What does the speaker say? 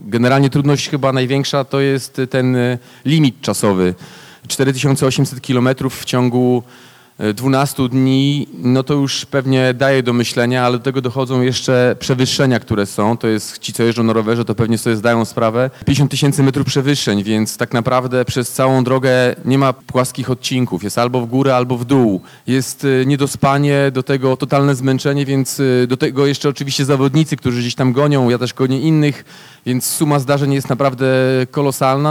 Generalnie trudność chyba największa to jest ten limit czasowy. 4800 km w ciągu 12 dni, no to już pewnie daje do myślenia, ale do tego dochodzą jeszcze przewyższenia, które są. To jest ci, co jeżdżą na rowerze, to pewnie sobie zdają sprawę. 50 000 metrów przewyższeń, więc tak naprawdę przez całą drogę nie ma płaskich odcinków. Jest albo w górę, albo w dół. Jest niedospanie, do tego totalne zmęczenie, więc do tego jeszcze oczywiście zawodnicy, którzy gdzieś tam gonią, ja też gonię innych, więc suma zdarzeń jest naprawdę kolosalna.